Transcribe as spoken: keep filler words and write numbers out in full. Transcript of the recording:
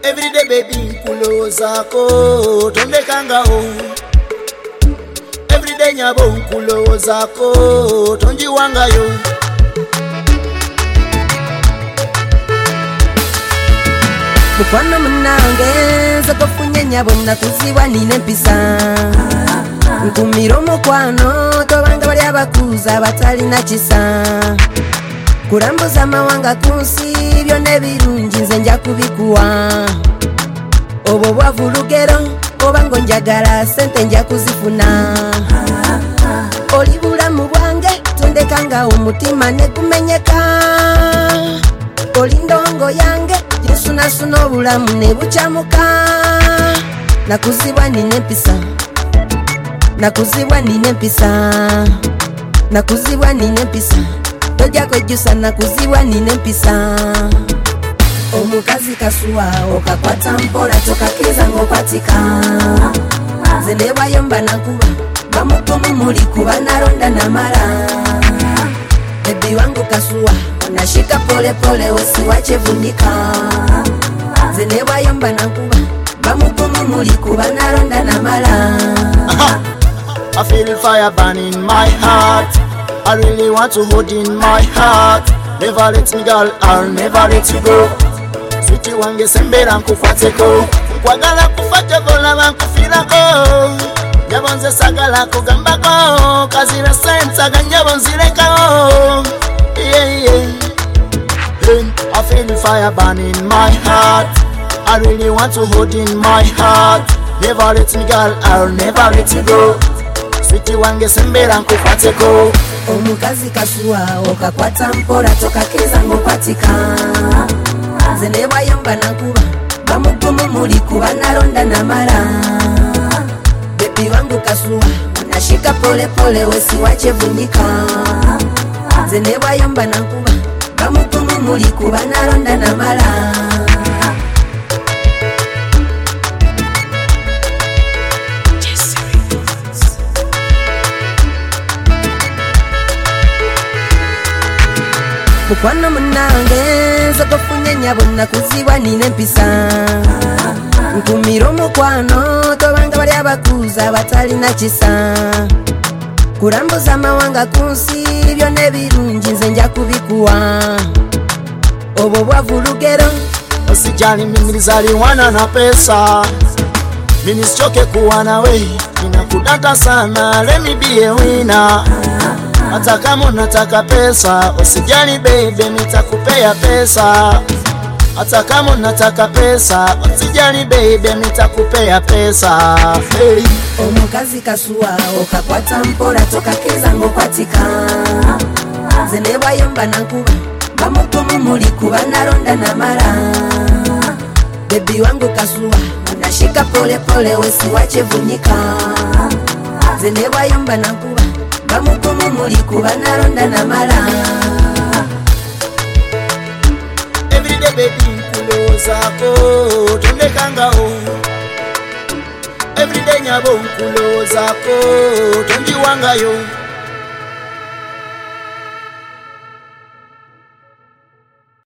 Everyday baby nkulowozako tondekangao. Everyday nyabo nkulowozako tonjiwangayo. Mukwano munange zakofunye nyabo nakuziwa nine mpisa. Nkumiro mukwano tobanga bali abakuza batali na kisa. Kurambuza amawanga kunsi byonna ebirungi nze nja kubikuwa. Obwo bwavu lugero oba ngo njagala sente nja kuzifuna. Oli bulamu bwange tondekanga omutima ne gumenyeka. Oli ndongo yange yesunasuna obulamu ne bucamuka. Nakuzibwa nine empisa, nakuzibwa nine empisa, nakuzibwa nine empisa. Tojja kwejjusa nakuzibwa nine empisa. Omukazi kasuwa okakwata mpola tokakkiriza ng'okwatika. Nze neewayo mba nakuba bamukumu muli kuba nalonda namala. Bebi wangu kasuwa nashika pole pole wesiwa kyevunika. Nze neewayo mba nakuba bamukumu muli kuba nalonda namala. I feel fire burning in my heart. I really want to hold in my heart. Never let me go, I'll never let you go. Sweetie wange sembera nkukwateko. Nkwagala kufateko laba nkufirako. Nyabo nze sagala kugambako. Kazira sensa ganyabo nzirekaho. Yeah, yeah. I feel fire burning in my heart. I really want to hold in my heart. Never let me go, I'll never let you go. Sweetie wange sembera nkukwateko. Omukazi kasuwa okakwata mpola tokakkiriza ng'okwatika. Nze neewayo mba nakuba bamugumu muli kuba nalonda namala. Bebi wangu kasuwa nashika pole pole wesiwa kyevunika. Nze neewayo mba nakuba bamugumu muli kuba nalonda namala. Mukwano munange zakofunye nyabo nakuzibwa nine empisa. Nkumiro mukwano tobanga bali abakuza batali na kisa. Kurambuza amawanga kunsi byonna ebirungi nze nja kubikuwa. Obwo bwavu lugero Usijali mimi nizaliwana na pesa. Mimi sichoke kuwa nawe. Ninakudata sana, let me be a winner. Hata kama unataka pesa, usijali baby nitakupea pesa. Hata kama unataka pesa, usijali baby nitakupea pesa. Hey. Omukazi kasuwa okakwata mpola tokakkiriza ng'okwatika. Nze neewayo mba nakuba bamukumu muli kuba nalonda namala. Bebi wangu kasuwa nashika pole pole wesiwa kyevunika. Nze neewayo mba nakuba bamukumu muli kuba nalonda namala. Everyday baby nkulowozako tondekangao. Everyday nyabo nkulowozako tonjiwangayo.